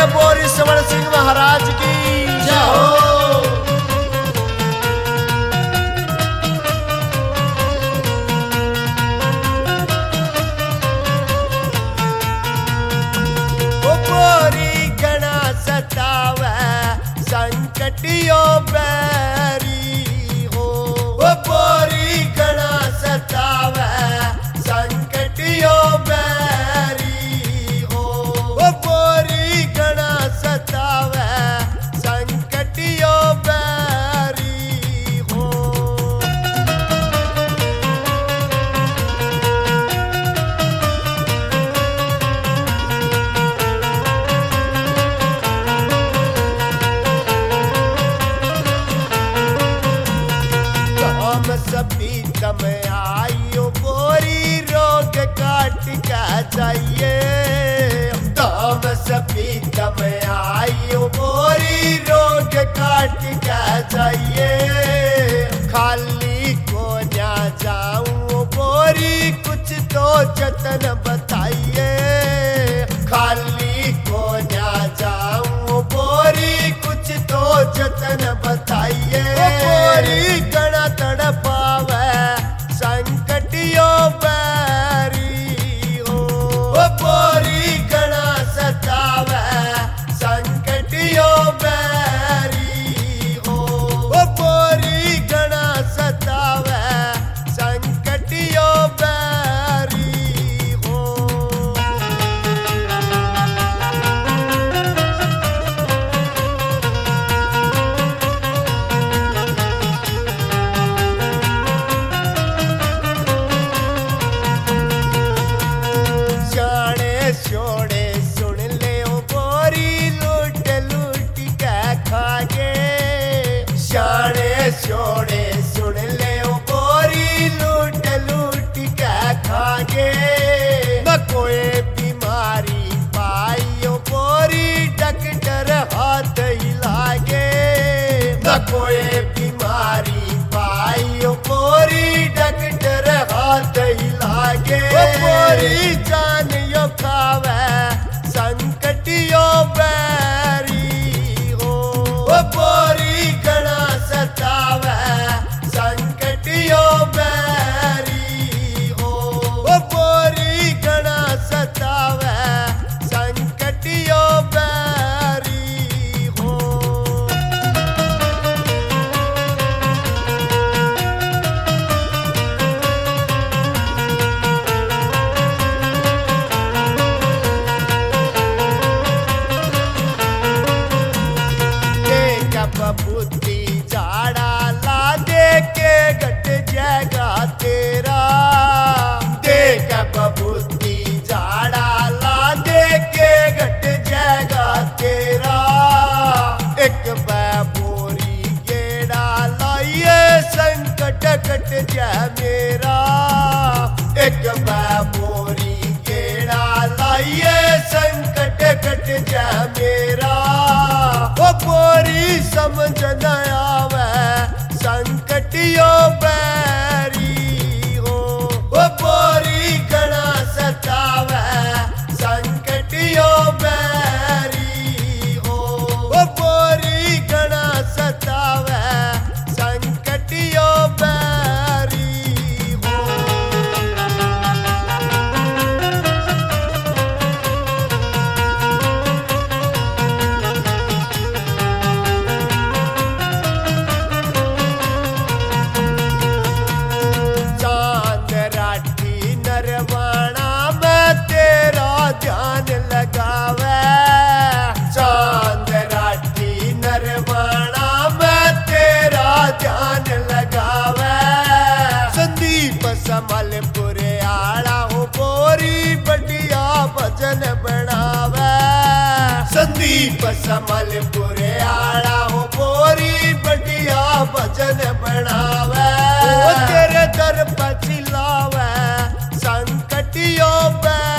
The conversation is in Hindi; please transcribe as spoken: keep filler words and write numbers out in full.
बोलिए बोरी श्रवण सिंह महाराज की जय हो। बोरी घना सतावे संकटियो बैरी हो, बोरी घना सतावे संकटियो बैरी हो, बोरी घना सतावे संकटियो बैरी हो। सपीतम आयो बोरी रोग काट का चाहिए, दाम सपीतम आयो बोरी रोग काट का चाहिए। खाली को ना जाऊं बोरी कुछ तो जतन बताइए, खाली को ना जाऊं बोरी कुछ तो जतन बताइए। बोरी गणा तड़पावे संकटियो बैरी हो, बोरी गणा सतावे संकटियो बैरी हो, बोरी गणा सतावे संकटियो बैरी हो। छोड़े सुन ले ओ बोरी लूट लूट के खागे, शाने छोड़े सुन ले ओ बोरी लूट लूट के खागे। न कोई बीमारी पाई ओ बोरी डॉक्टर हाथ ही लागे, न कोई बीमारी पाई ओ बोरी डॉक्टर हाथ ही लागे। बोरी जान यो खावे संकटियो बैरी हो, बोरी घना सतावे संकटियो बैरी हो, बोरी घना सतावे संकटियो बैरी हो। बुद्धि जाड़ा ला दे के घट जाएगा तेरा, देख बुद्धि जाड़ा ला दे के घट जाएगा तेरा। एक बोरी गेड़ा लाइए संकट कट जाए मेरा, एक बोरी गेड़ा लाइए संकट कट जाए मेरा। ओ बोरी समझ न आवे संकटियो बैरी हो, ओ बोरी घना सतावे संकटियो बैरी हो, ओ बोरी घना सतावे संकटियो बैरी हो। नरवाना में तेरा ध्यान लगावे, चांद राठी नरवाना में तेरा ध्यान लगावे। संदीप समलपुरे आड़ा हो बोरी बढ़िया भजन बनावे, संदीप समलपुरे आड़ा हो बोरी बढ़िया भजन बनावे। तेरे दर पर चिल्लावे संकटियो बैरी